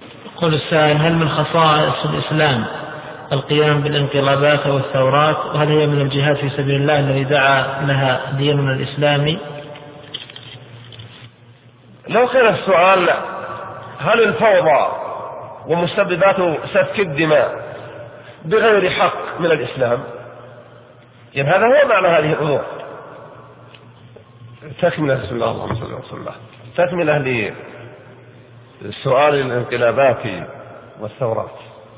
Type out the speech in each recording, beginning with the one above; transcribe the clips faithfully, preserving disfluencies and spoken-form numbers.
يقول السائل: هل من خصائص الإسلام القيام بالانقلابات والثورات؟ وهل هي من الجهاد في سبيل الله الذي دعا لها ديننا الإسلامي؟ لو كان السؤال هل الفوضى ومسببات سفك الدماء بغير حق من الإسلام، يعني هذا هو معنى هذه الأمور. تكملة بسم الله اللهم صل وسلم تكملة لسؤال الانقلابات والثورات.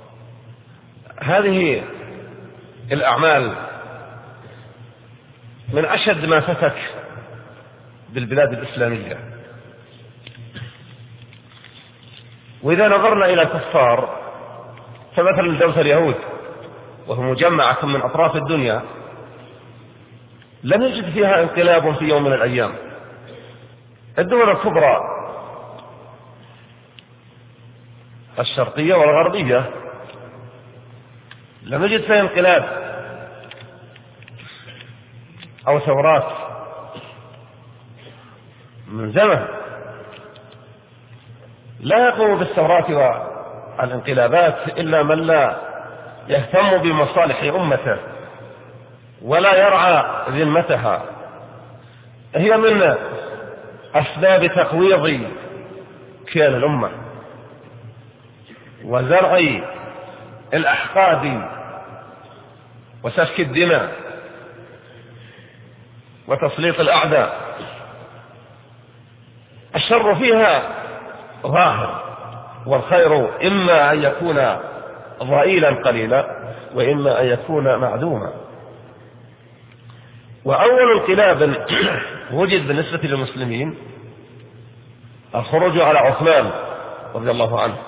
هذه الأعمال من أشد ما فتك بالبلاد الإسلامية. وإذا نظرنا إلى الكفار فمثلا دولة اليهود وهو مجمعة من أطراف الدنيا لم يجد فيها انقلاب في يوم من الأيام. الدول الكبرى الشرقية والغربية لم يجد فيها انقلاب أو ثورات من زمن. لا يقوم بالثورات والانقلابات إلا من لا يهتم بمصالح أمته ولا يرعى ذمتها. هي من أسباب تقويض كيان الأمة وزرع الأحقاد وسفك الدماء وتسليط الأعداء. الشر فيها ظاهر، والخير إما أن يكون ضئيلا قليلا وإما أن يكون معدوما. وأول انقلاب وجد بالنسبة للمسلمين الخروج على عثمان رضي الله عنه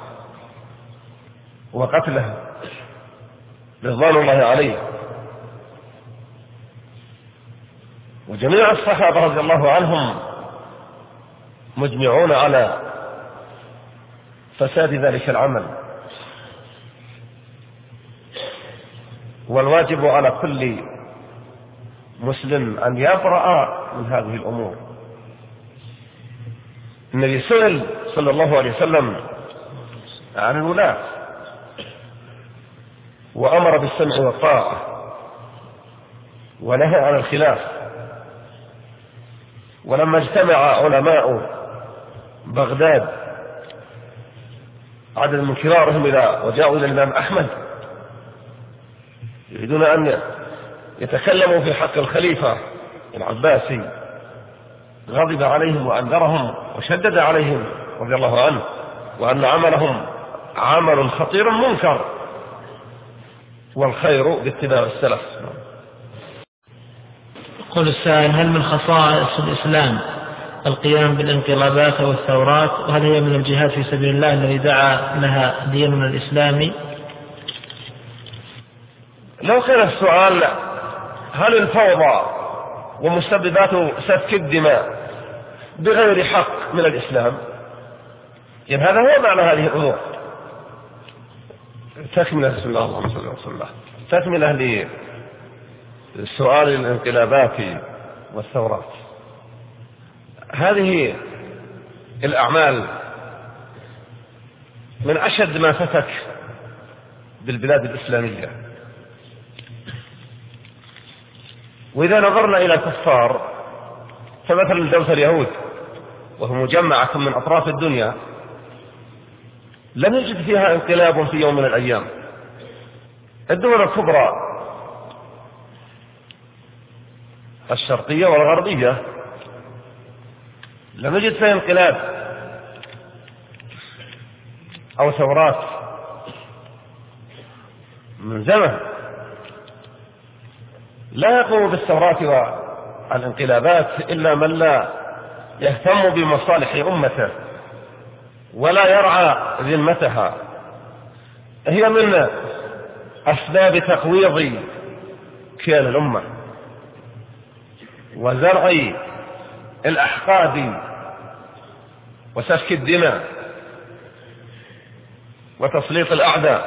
وقتله رضوان الله عليه، وجميع الصحابة رضي الله عنهم مجمعون على فساد ذلك العمل. والواجب على كل مسلم أن يبرأ من هذه الأمور. النبي سئل صلى الله عليه وسلم عن الولاة وأمر بالسمع والطاعة ونهى عن الخلاف. ولما اجتمع علماء بغداد عدد من كبارهم إلى وجاءوا إلى الإمام أحمد يريدون أن يتكلموا في حق الخليفة العباسي، غضب عليهم وأنذرهم وشدد عليهم رضي الله عنه وأن عملهم عمل خطير منكر والخير باتباع السلف. يقول السائل: هل من خصائص الإسلام القيام بالانقلابات والثورات؟ وهل هي من الجهاد في سبيل الله الذي دعا لها ديننا الإسلامي؟ لو كان السؤال هل الفوضى ومسببات سفك الدماء بغير حق من الإسلام، يعني هذا هو معنى هذه الأمور. تكملة بسم الله اللهم صل وسلم تكملة لسؤال الانقلابات والثورات. هذه الأعمال من أشد ما فتك بالبلاد الإسلامية. وإذا نظرنا إلى الكفار فمثلا دولة اليهود وهو مجمعة من أطراف الدنيا لم يجد فيها انقلاب في يوم من الأيام. الدول الكبرى الشرقية والغربية لم يجد فيها انقلاب أو ثورات من زمن. لا يقوم بالثورات والانقلابات إلا من لا يهتم بمصالح أمته ولا يرعى ذمتها. هي من أسباب تقويض كيان الأمة وزرع الأحقاد وسفك الدماء وتسليط الأعداء.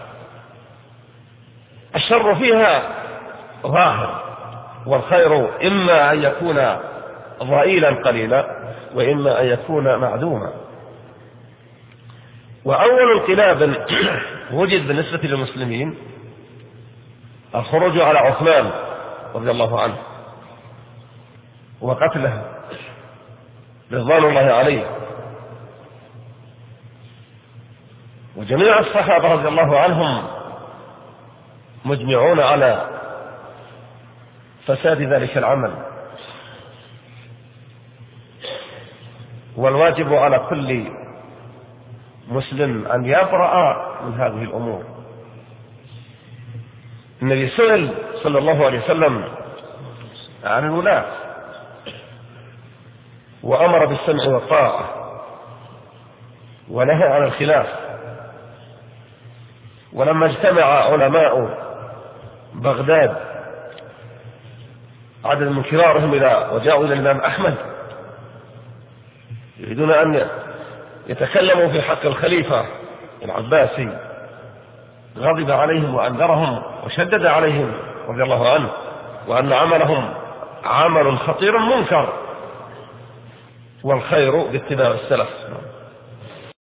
الشر فيها ظاهر، والخير إما أن يكون ضئيلا قليلا وإما أن يكون معدوما. وأول انقلاب وجد بالنسبة للمسلمين الخروج على عثمان رضي الله عنه وقتله رضوان الله عليه، وجميع الصحابة رضي الله عنهم مجمعون على فساد ذلك العمل. والواجب على كل مسلم أن يبرأ من هذه الأمور. النبي سئل صلى الله عليه وسلم عن الولاة وأمر بالسمع والطاعة ونهى عن الخلاف. ولما اجتمع علماء بغداد عدد من كبارهم إلى وجاءوا إلى الإمام أحمد يريدون أن يتكلموا في حق الخليفة العباسي، غضب عليهم وأنذرهم وشدد عليهم رضي الله عنه، وأن عملهم عمل خطير منكر والخير باتباع السلف.